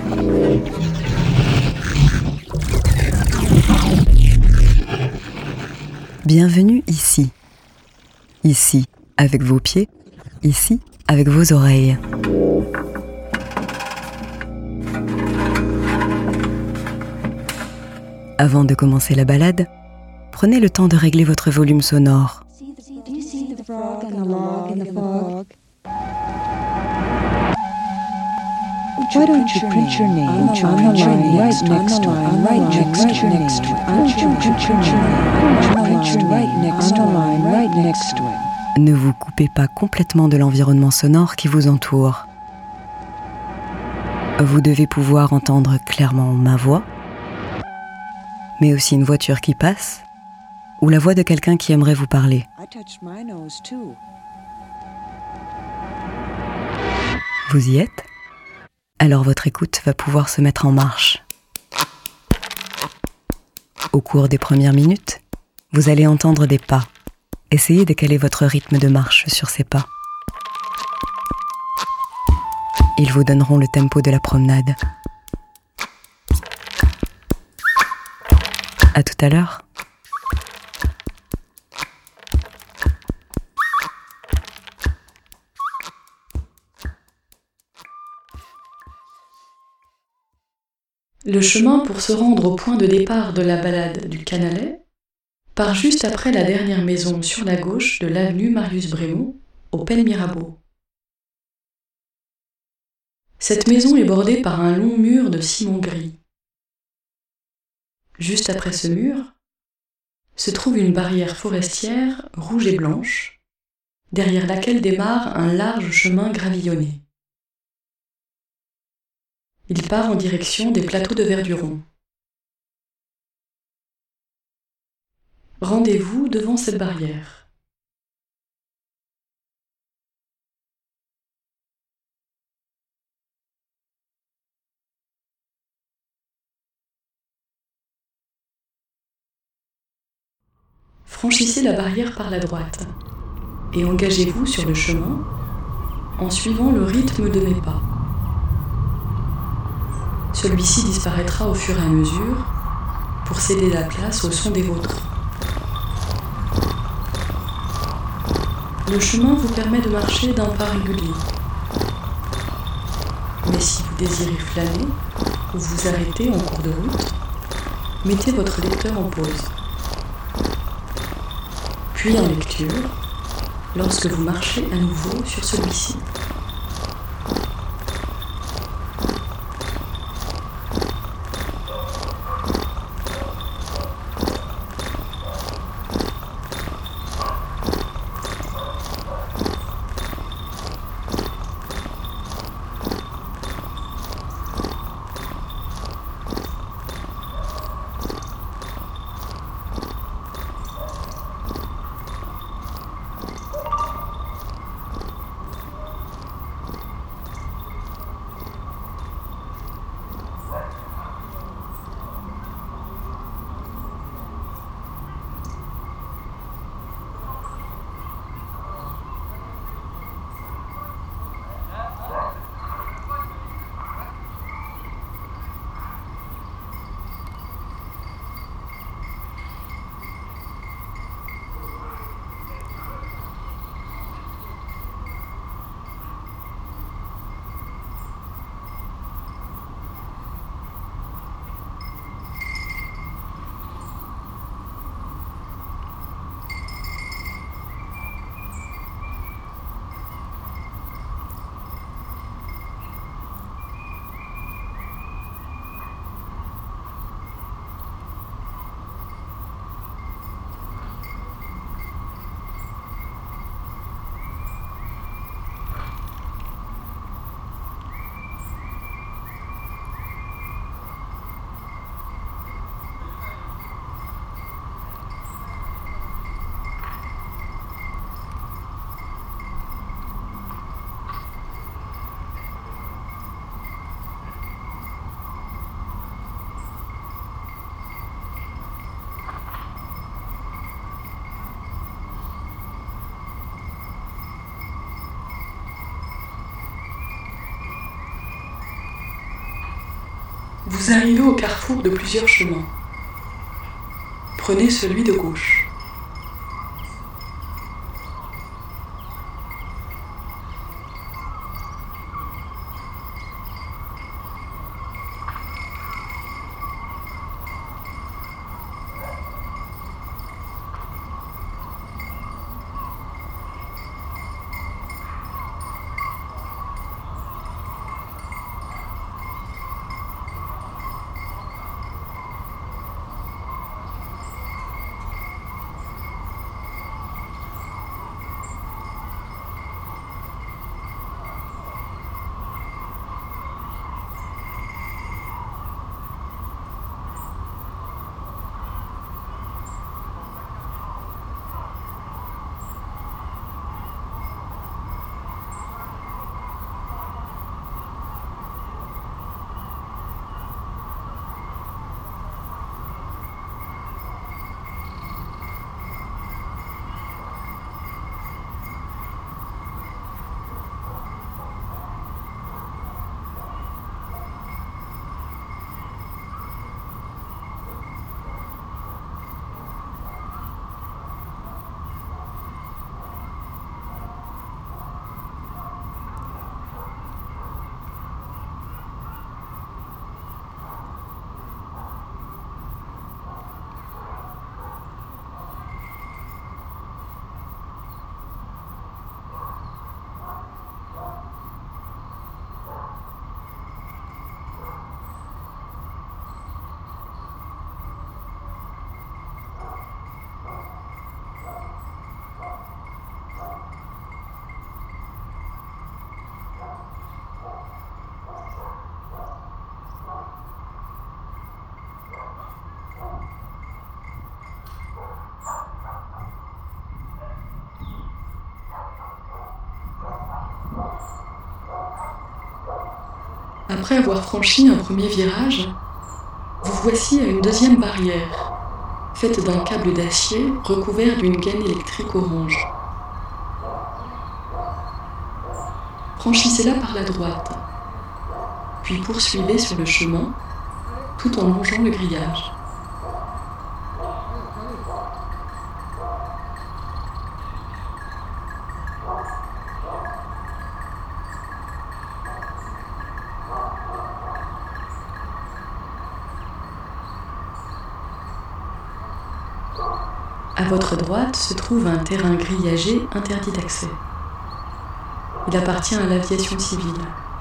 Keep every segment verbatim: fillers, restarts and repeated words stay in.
Bienvenue ici. Ici, avec vos pieds. Ici, avec vos oreilles. Avant de commencer la balade, prenez le temps de régler votre volume sonore. Why don't you print your name on the line right next to it, right next to it, next to it. Why don't you print your name right next to it, right next to it. Ne vous coupez pas complètement de l'environnement sonore qui vous entoure. Vous devez pouvoir entendre clairement ma voix, mais aussi une voiture qui passe, ou la voix de quelqu'un qui aimerait vous parler. Vous y êtes ? Alors votre écoute va pouvoir se mettre en marche. Au cours des premières minutes, vous allez entendre des pas. Essayez de caler votre rythme de marche sur ces pas. Ils vous donneront le tempo de la promenade. À tout à l'heure. Le chemin pour se rendre au point de départ de la balade du Canalet part juste après la dernière maison sur la gauche de l'avenue Marius Brémond, au Pen Mirabeau. Cette maison est bordée par un long mur de ciment gris. Juste après ce mur, se trouve une barrière forestière rouge et blanche, derrière laquelle démarre un large chemin gravillonné. Il part en direction des plateaux de Verduron. Rendez-vous devant cette barrière. Franchissez la barrière par la droite et engagez-vous sur le chemin en suivant le rythme de mes pas. Celui-ci disparaîtra au fur et à mesure pour céder la place au son des vôtres. Le chemin vous permet de marcher d'un pas régulier. Mais si vous désirez flâner ou vous arrêter en cours de route, mettez votre lecteur en pause. Puis en lecture, lorsque vous marchez à nouveau sur celui-ci. Vous arrivez au carrefour de plusieurs chemins. Prenez celui de gauche. Après avoir franchi un premier virage, vous voici à une deuxième barrière, faite d'un câble d'acier recouvert d'une gaine électrique orange. Franchissez-la par la droite, puis poursuivez sur le chemin, tout en longeant le grillage. À votre droite se trouve un terrain grillagé interdit d'accès. Il appartient à l'aviation civile.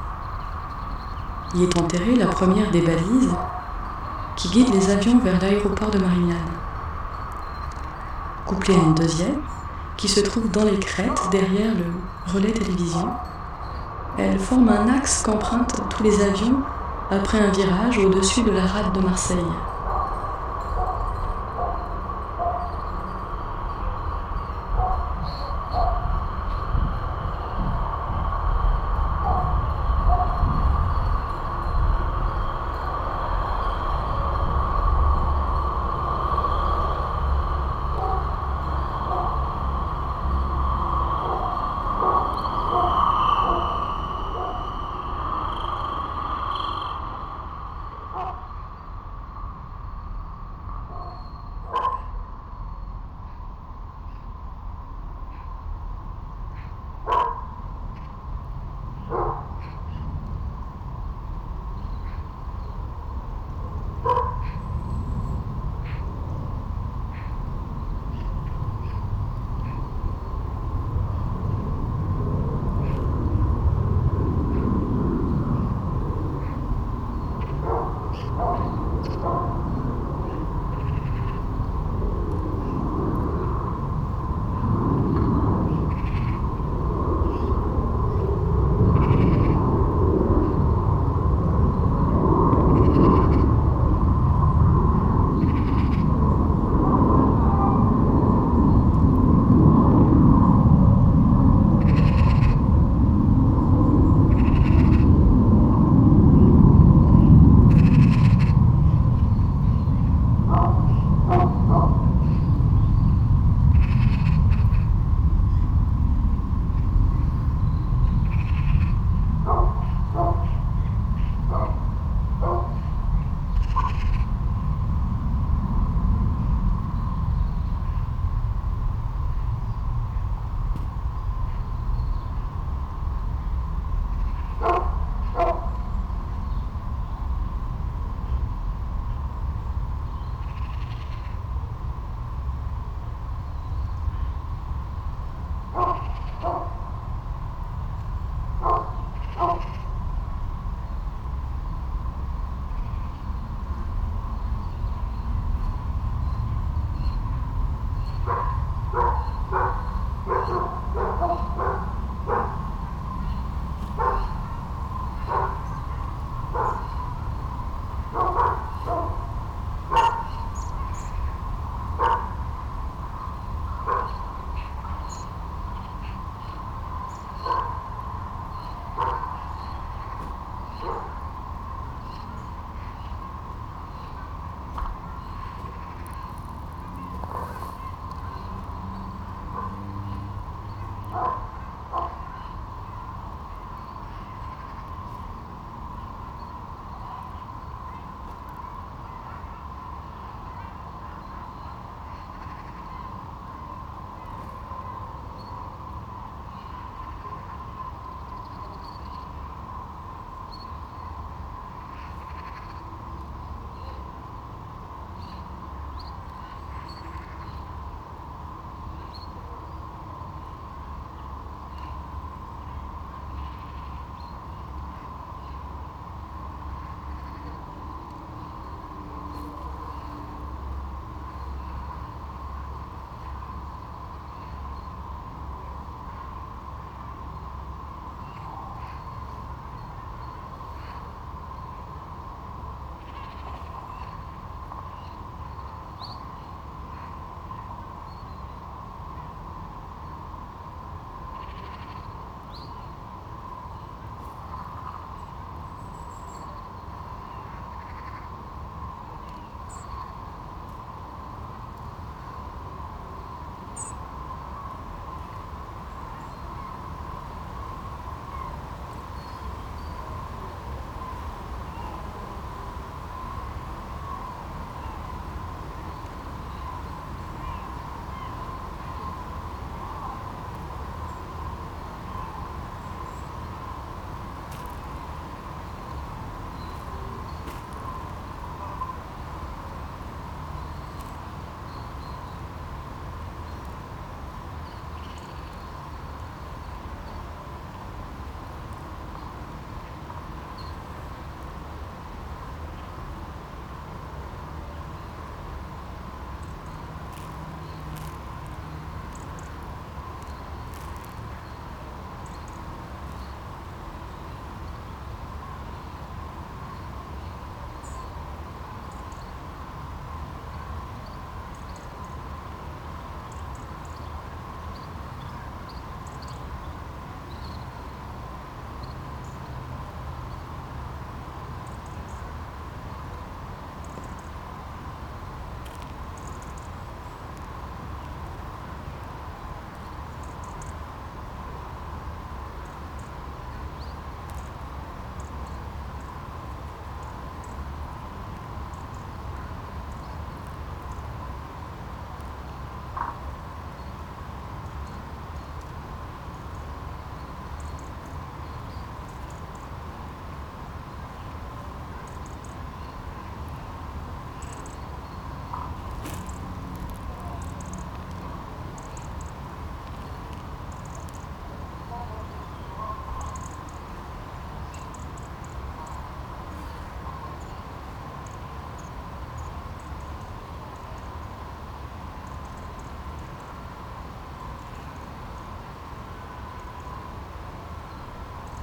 Y est enterrée la première des balises qui guide les avions vers l'aéroport de Marignane. Couplée à une deuxième qui se trouve dans les crêtes derrière le relais télévision, elle forme un axe qu'empruntent tous les avions après un virage au-dessus de la rade de Marseille.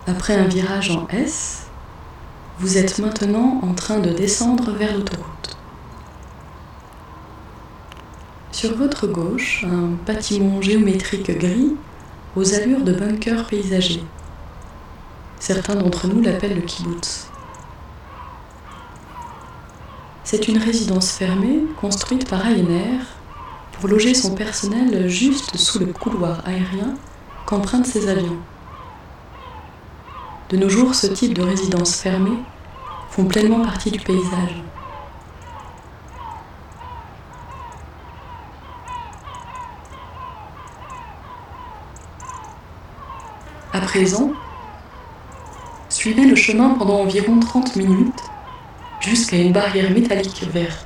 Après un virage en S, vous êtes maintenant en train de descendre vers l'autoroute. Sur votre gauche, un bâtiment géométrique gris aux allures de bunker paysager. Certains d'entre nous l'appellent le kibbutz. C'est une résidence fermée construite par Ryanair pour loger son personnel juste sous le couloir aérien qu'empruntent ses avions. De nos jours, ce type de résidences fermées font pleinement partie du paysage. À présent, suivez le chemin pendant environ trente minutes jusqu'à une barrière métallique verte.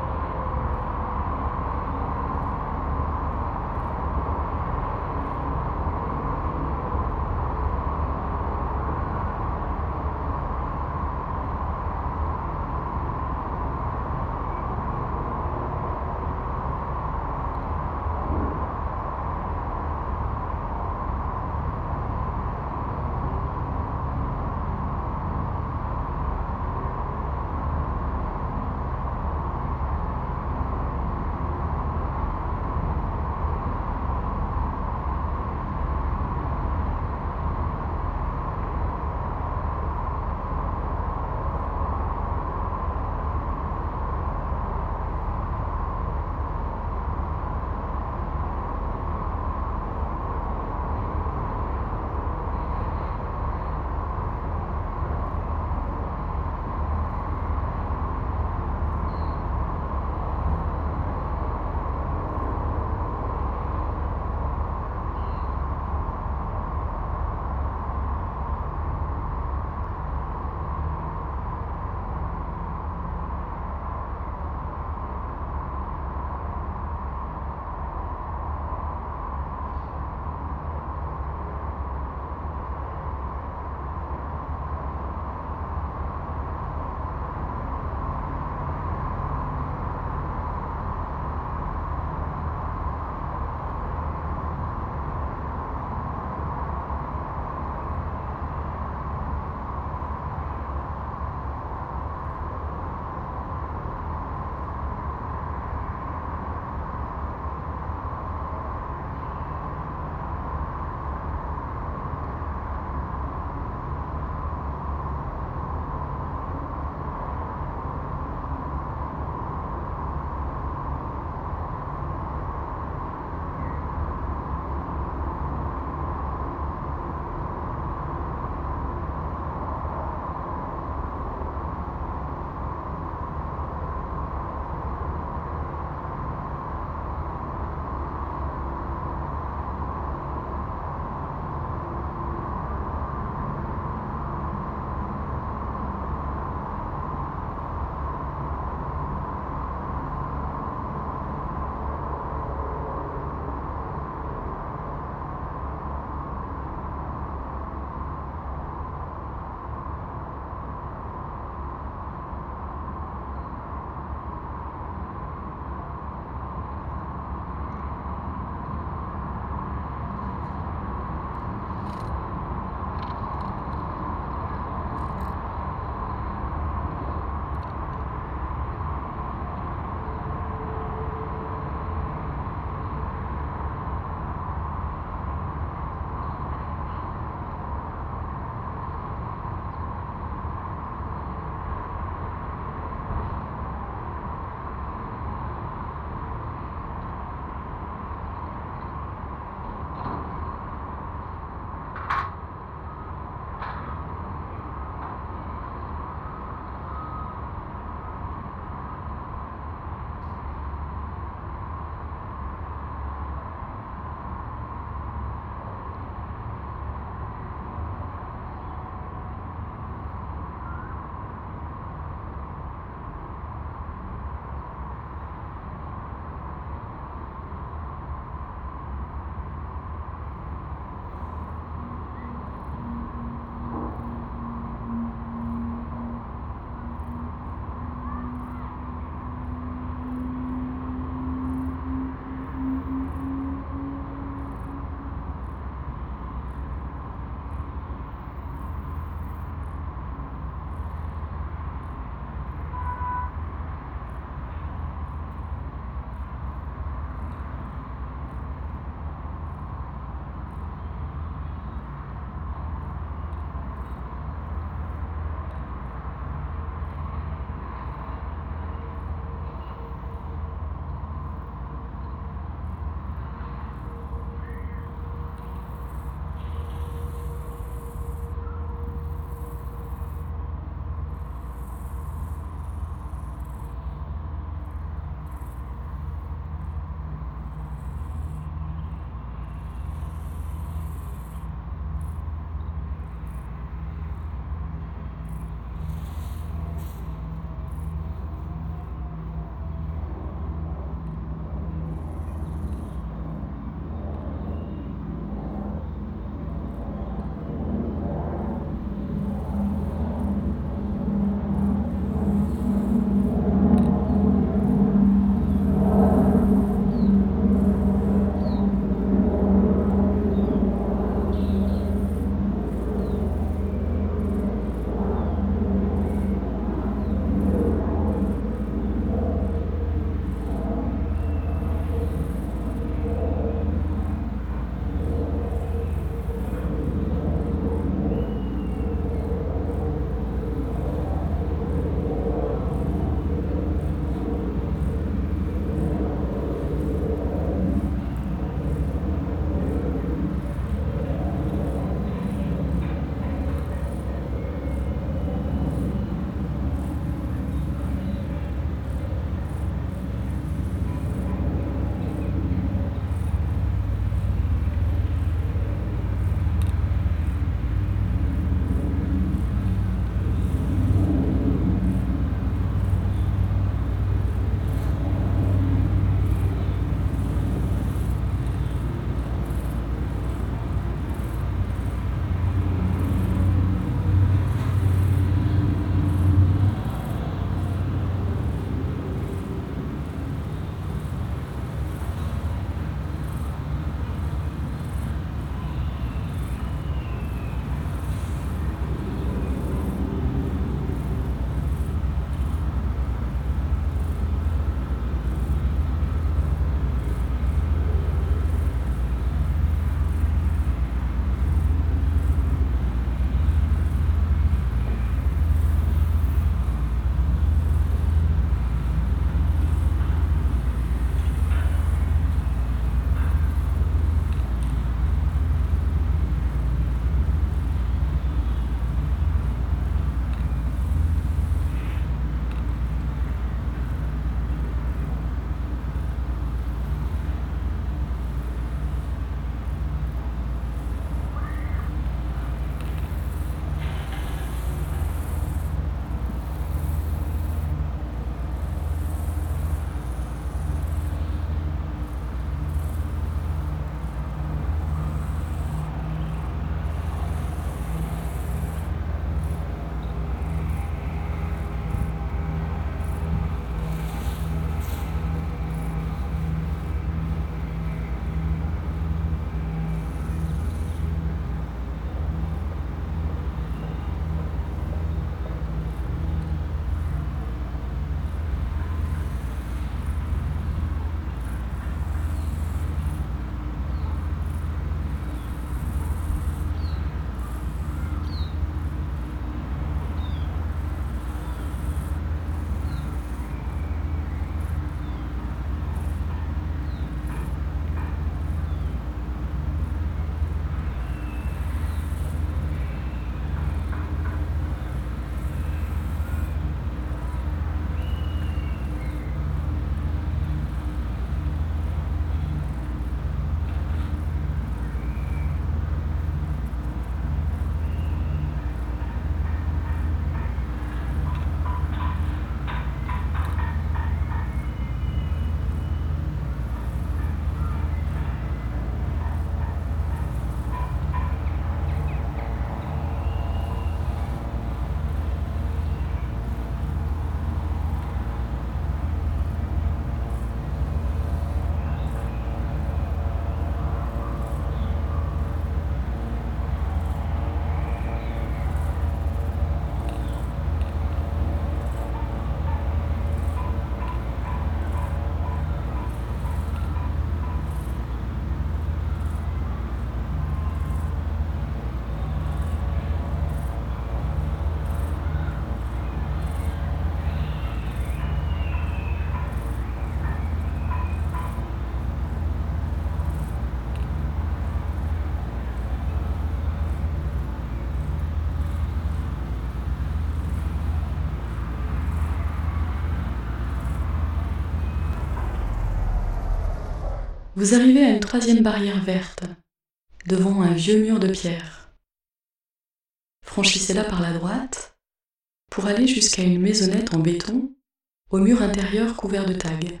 Vous arrivez à une troisième barrière verte, devant un vieux mur de pierre. Franchissez-la par la droite pour aller jusqu'à une maisonnette en béton au mur intérieur couvert de tags.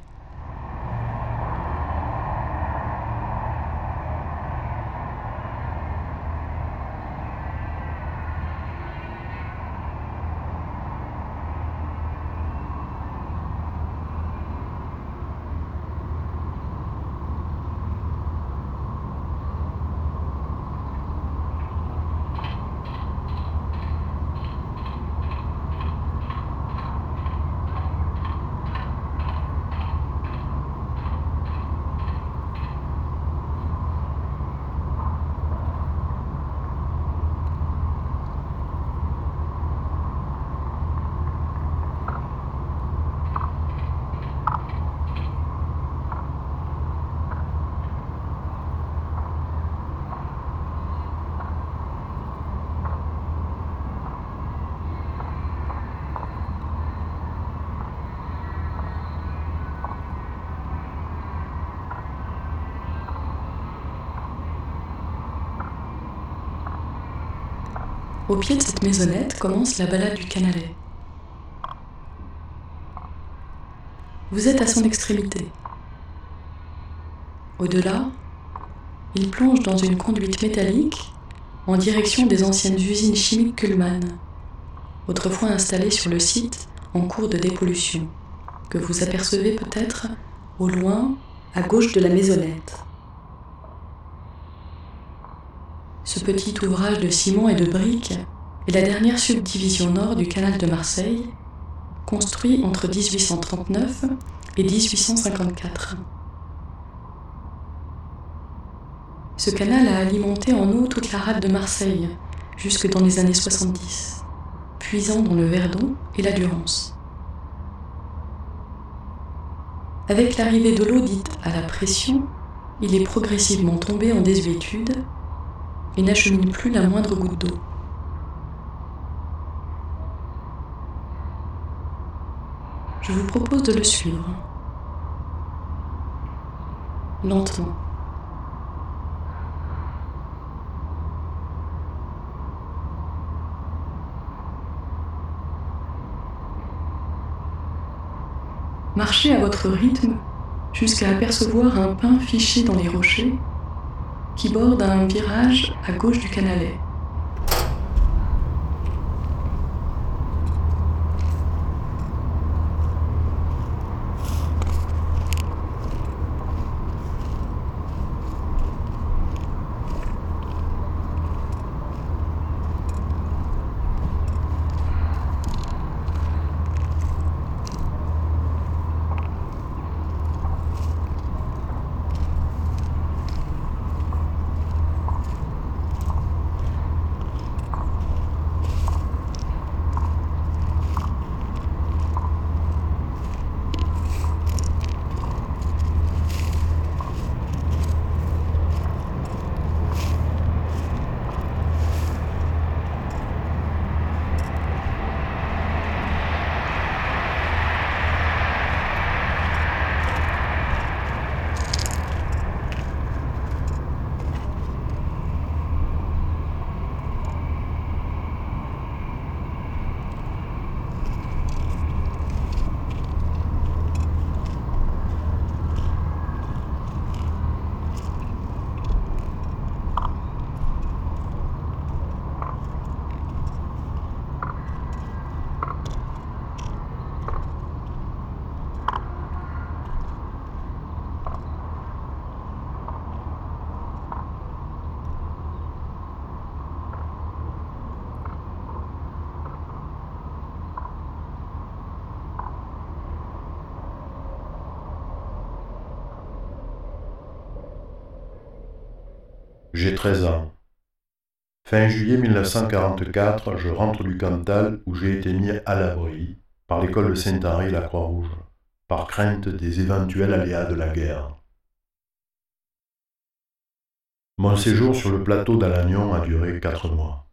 Au pied de cette maisonnette commence la balade du Canalet. Vous êtes à son extrémité. Au-delà, il plonge dans une conduite métallique en direction des anciennes usines chimiques Kuhlmann, autrefois installées sur le site en cours de dépollution, que vous apercevez peut-être au loin, à gauche de la maisonnette. Ce petit ouvrage de ciment et de briques est la dernière subdivision nord du canal de Marseille, construit entre dix-huit cent trente-neuf et dix-huit cent cinquante-quatre. Ce canal a alimenté en eau toute la rade de Marseille, jusque dans les années soixante-dix, puisant dans le Verdon et la Durance. Avec l'arrivée de l'eau dite à la pression, il est progressivement tombé en désuétude et n'achemine plus la moindre goutte d'eau. Je vous propose de le suivre, lentement. Marchez à votre rythme jusqu'à apercevoir un pin fiché dans les rochers qui borde un virage à gauche du Canalet. J'ai treize ans. Fin juillet mille neuf cent quarante-quatre, je rentre du Cantal où j'ai été mis à l'abri par l'école de Saint-Henri et la Croix-Rouge, par crainte des éventuels aléas de la guerre. Mon séjour sur le plateau d'Alagnon a duré quatre mois.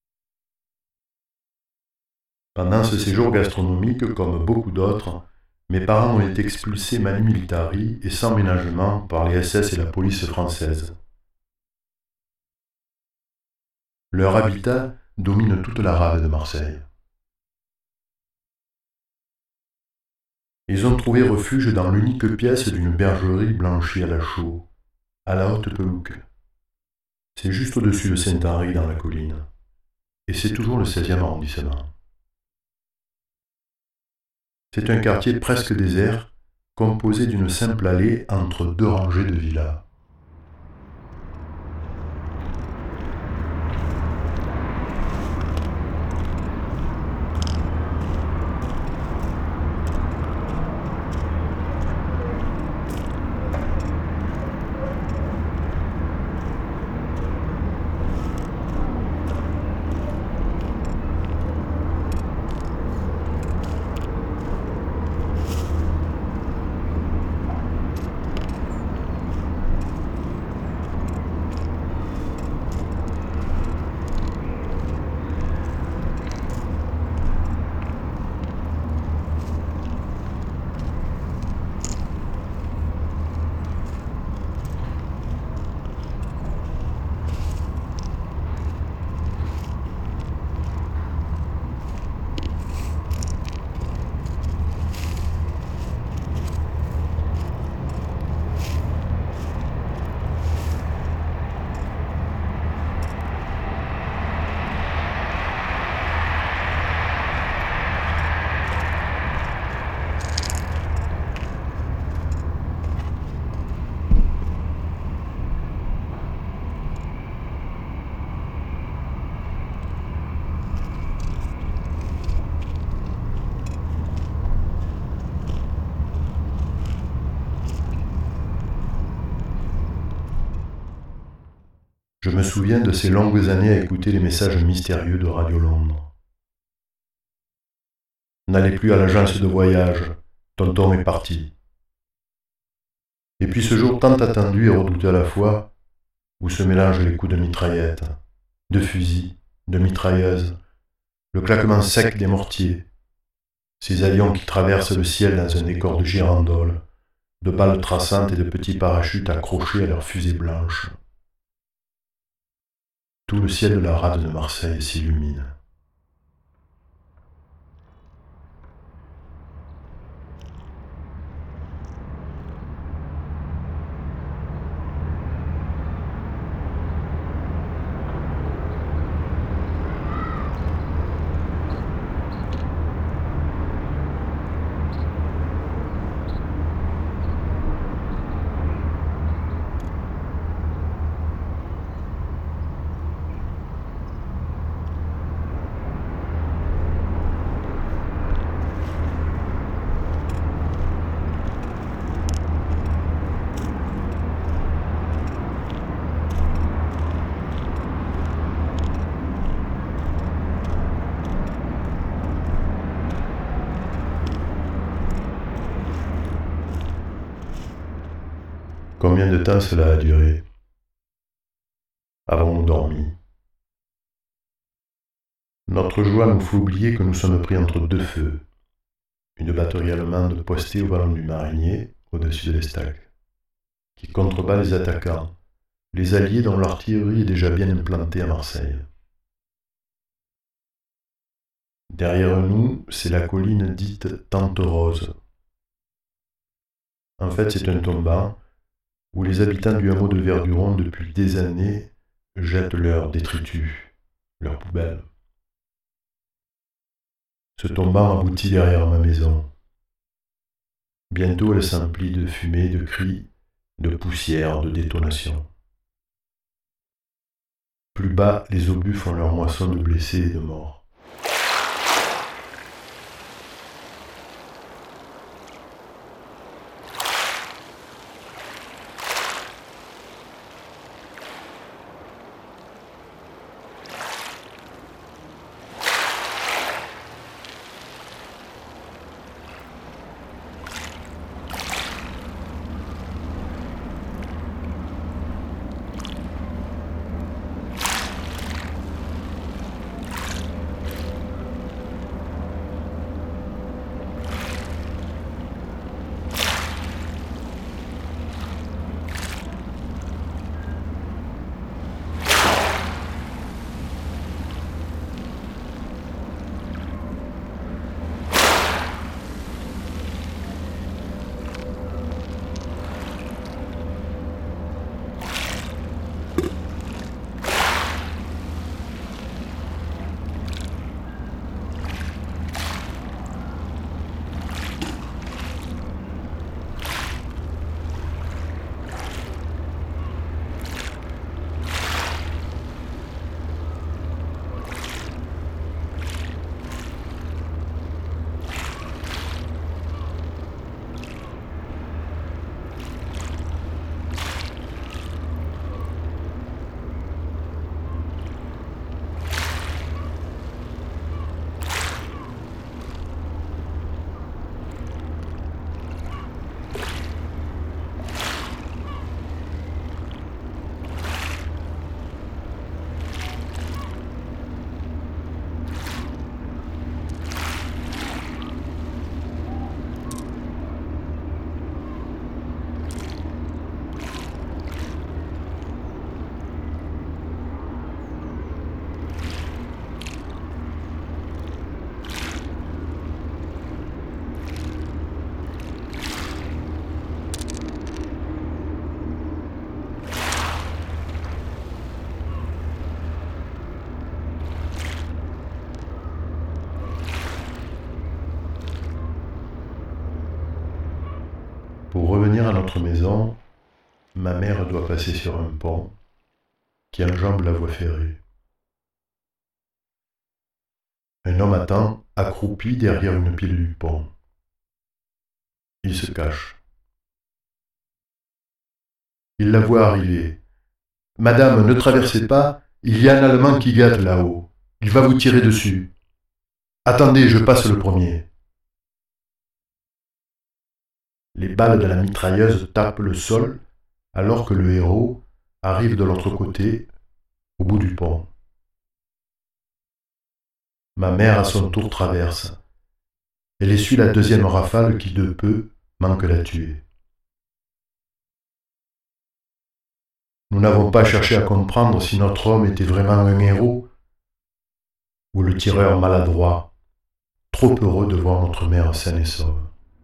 Pendant ce séjour gastronomique, comme beaucoup d'autres, Mes parents ont été expulsés manu militari et sans ménagement par les S S et la police française. Leur habitat domine toute la rade de Marseille. Ils ont trouvé refuge dans l'unique pièce d'une bergerie blanchie à la chaux, à la Haute-Pelouque. C'est juste au-dessus de Saint-Henri dans la colline, et c'est toujours le seizième arrondissement. C'est un quartier presque désert, composé d'une simple allée entre deux rangées de villas. Je me souviens de ces longues années à écouter les messages mystérieux de Radio Londres. N'allez plus à l'agence de voyage, tonton est parti. Et puis ce jour tant attendu et redouté à la fois, où se mélangent les coups de mitraillette, de fusils, de mitrailleuses, le claquement sec des mortiers, ces avions qui traversent le ciel dans un décor de girandoles, de balles traçantes et de petits parachutes accrochés à leurs fusées blanches. Tout le ciel de la rade de Marseille s'illumine. Combien de temps cela a duré? Avons-nous dormi? Notre joie nous fait oublier que nous sommes pris entre deux feux. Une batterie allemande postée au vallon du Marigné, au-dessus de l'Estac, qui contrebat les attaquants, les alliés dont l'artillerie est déjà bien implantée à Marseille. Derrière nous, c'est la colline dite Tante Rose. En fait, c'est un tombant où les habitants du hameau de Verduron depuis des années jettent leurs détritus, leurs poubelles. Ce tombant aboutit derrière ma maison. Bientôt elle s'emplit de fumée, de cris, de poussière, de détonations. Plus bas, les obus font leur moisson de blessés et de morts. Pour revenir à notre maison, ma mère doit passer sur un pont qui enjambe la voie ferrée. Un homme attend, accroupi derrière une pile du pont. Il se cache. Il la voit arriver. « Madame, ne traversez pas, il y a un Allemand qui gâte là-haut. Il va vous tirer dessus. Attendez, je passe le premier. » Les balles de la mitrailleuse tapent le sol alors que le héros arrive de l'autre côté, au bout du pont. Ma mère à son tour traverse. Elle essuie la deuxième rafale qui de peu manque la tuer. Nous n'avons pas cherché à comprendre si notre homme était vraiment un héros ou le tireur maladroit, trop heureux de voir notre mère saine et sauve.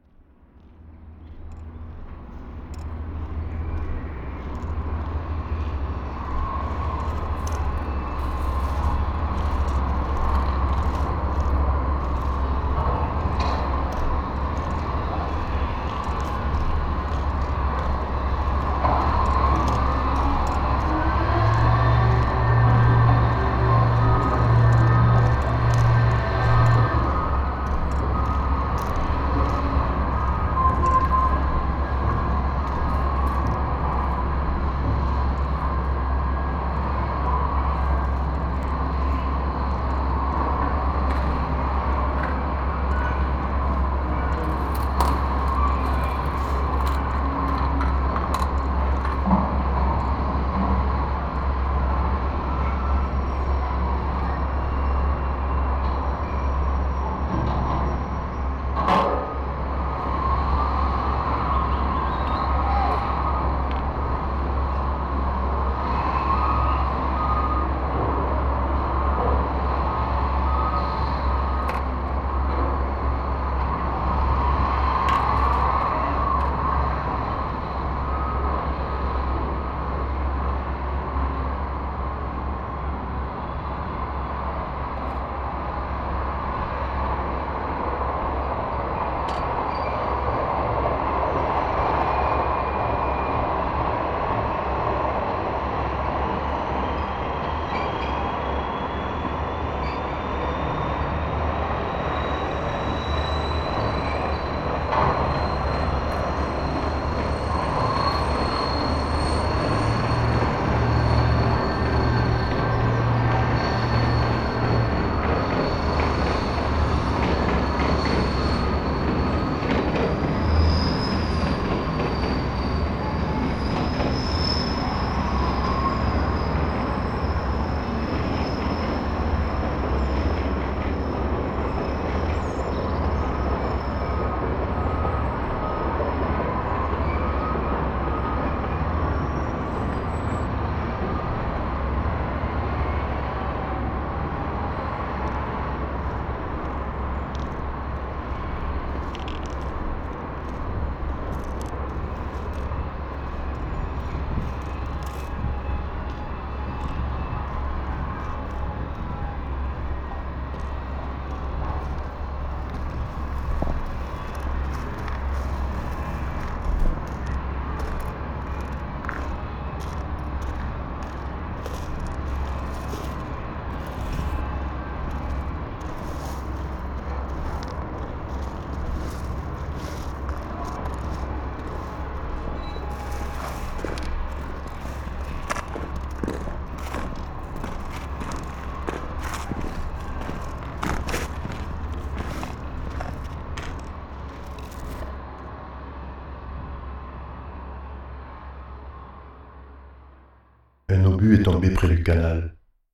Un obus est tombé près du canal.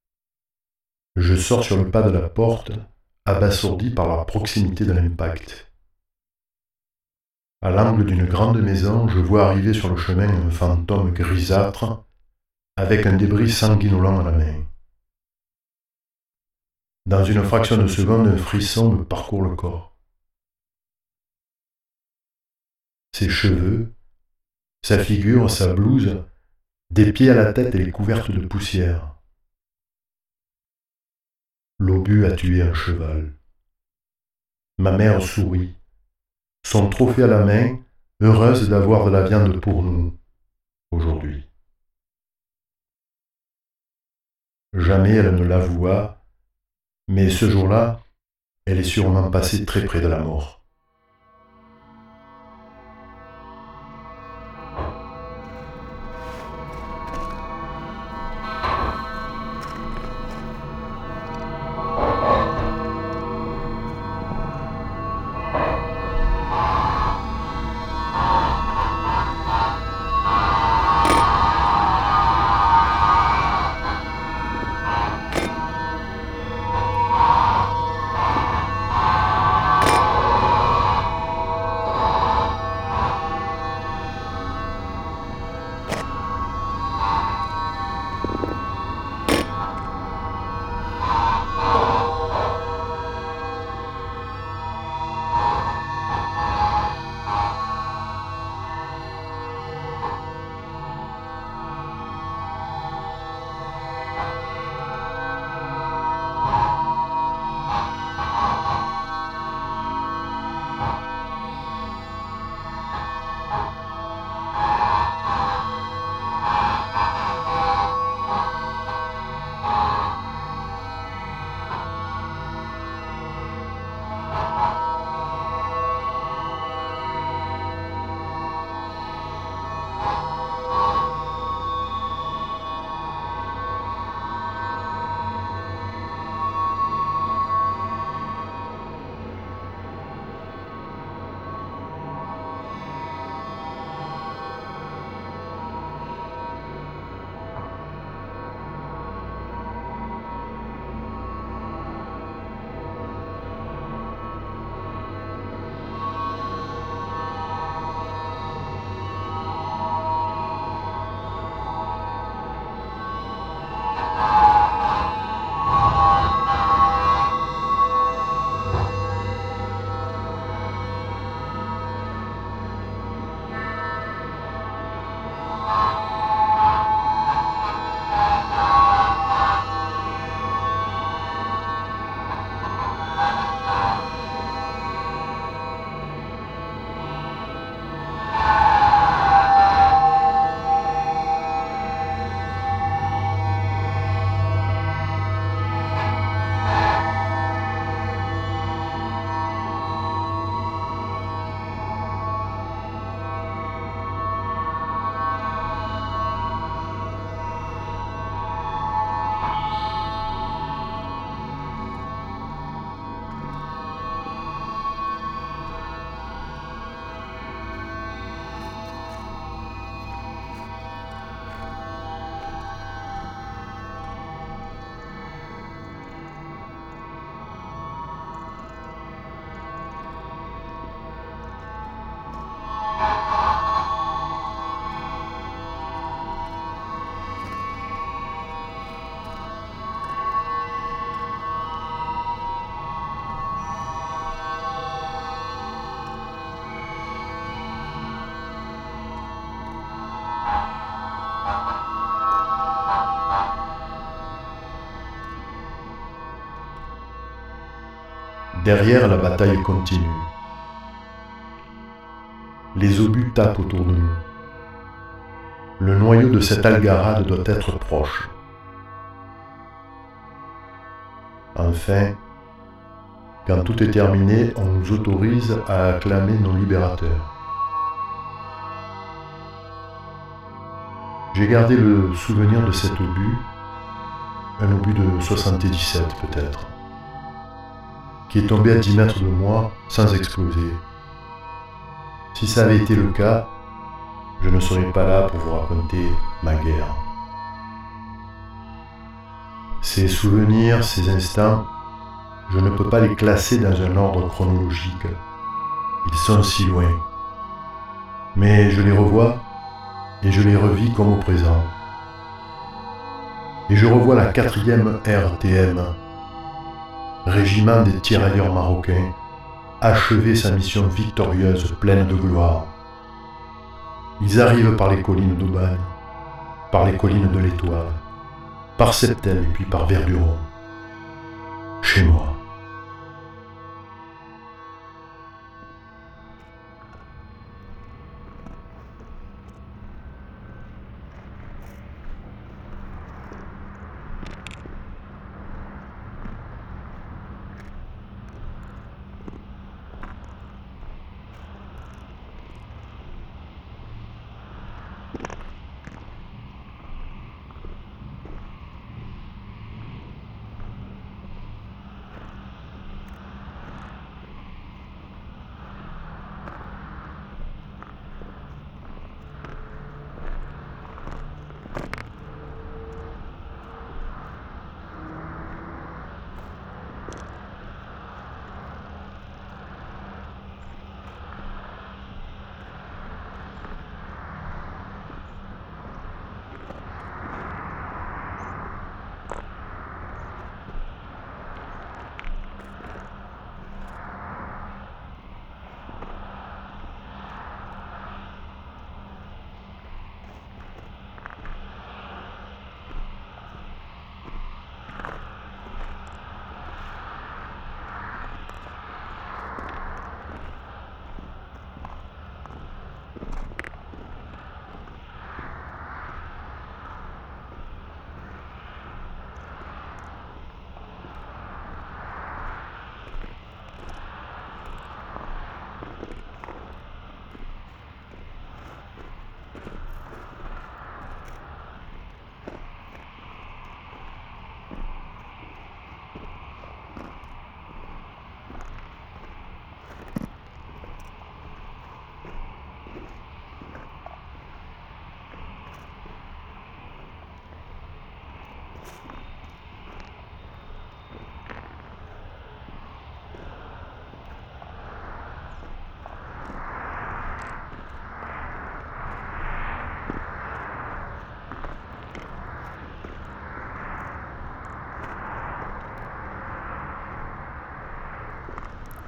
Je sors sur le pas de la porte, abasourdi par la proximité de l'impact. À l'angle d'une grande maison, je vois arriver sur le chemin un fantôme grisâtre avec un débris sanguinolent à la main. Dans une fraction de seconde, un frisson me parcourt le corps. Ses cheveux, sa figure, sa blouse, des pieds à la tête, elle est couverte de poussière. L'obus a tué un cheval. Ma mère sourit. Son trophée à la main, heureuse d'avoir de la viande pour nous aujourd'hui. Jamais elle ne l'avoua, mais ce jour-là, elle est sûrement passée très près de la mort. Derrière, la bataille continue. Les obus tapent autour de nous. Le noyau de cette algarade doit être proche. Enfin, quand tout est terminé, on nous autorise à acclamer nos libérateurs. J'ai gardé le souvenir de cet obus, un obus de soixante-dix-sept peut-être, qui est tombé à dix mètres de moi sans exploser. Si ça avait été le cas, je ne serais pas là pour vous raconter ma guerre. Ces souvenirs, ces instants, je ne peux pas les classer dans un ordre chronologique. Ils sont si loin. Mais je les revois et je les revis comme au présent. Et je revois la quatrième R T M, régiment des tirailleurs marocains, achever sa mission victorieuse pleine de gloire. Ils arrivent par les collines d'Aubagne, par les collines de l'Étoile, par Septel et puis par Verduron, chez moi.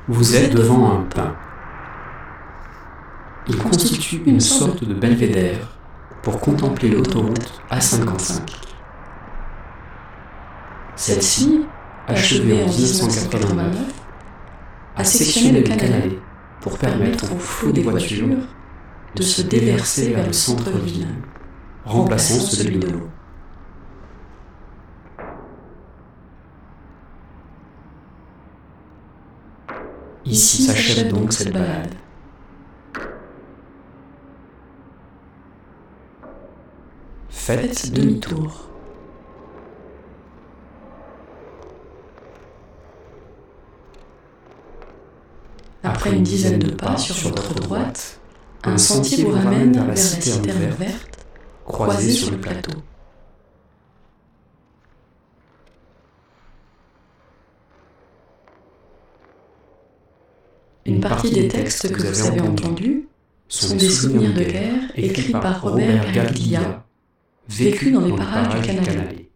Vous êtes devant un pin. Il constitue une sorte de belvédère pour contempler l'autoroute A cinquante-cinq. Celle-ci, achevée en dix-neuf cent quatre-vingt-neuf, a sectionné le Canalet pour permettre au flot des voitures de se déverser vers le centre-ville, remplaçant celui de l'eau. Ici s'achève donc cette balade. Faites demi-tour. Après une dizaine de pas sur votre droite, un sentier vous ramène vers la citerne verte, croisée sur le plateau. Une partie des textes que vous avez entendus sont des souvenirs de guerre écrits par Robert Gariglia, vécu dans les parages du Canalet.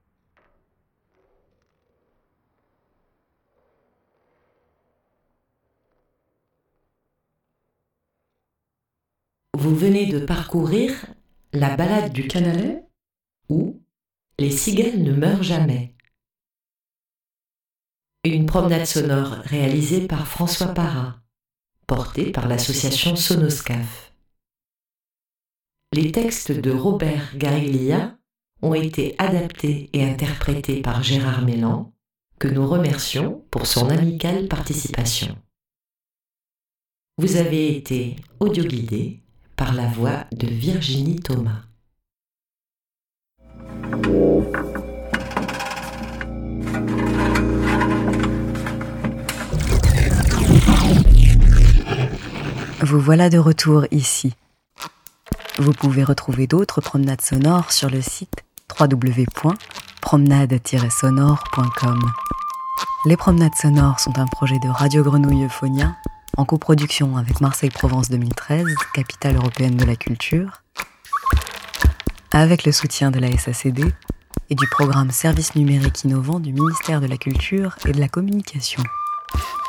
Vous venez de parcourir la balade du Canalet ou Les cigales ne meurent jamais. Une promenade sonore réalisée par François Parra, portée par l'association Sonoscaf. Les textes de Robert Gariglia ont été adaptés et interprétés par Gérard Mélan, que nous remercions pour son amicale participation. Vous avez été audioguidé par la voix de Virginie Thomas. Vous voilà de retour ici. Vous pouvez retrouver d'autres promenades sonores sur le site w w w point promenade tiret sonore point com. Les promenades sonores sont un projet de Radio Grenouille Euphonia en coproduction avec Marseille-Provence deux mille treize, capitale européenne de la culture, avec le soutien de la S A C D et du programme Services numériques innovants du ministère de la Culture et de la Communication.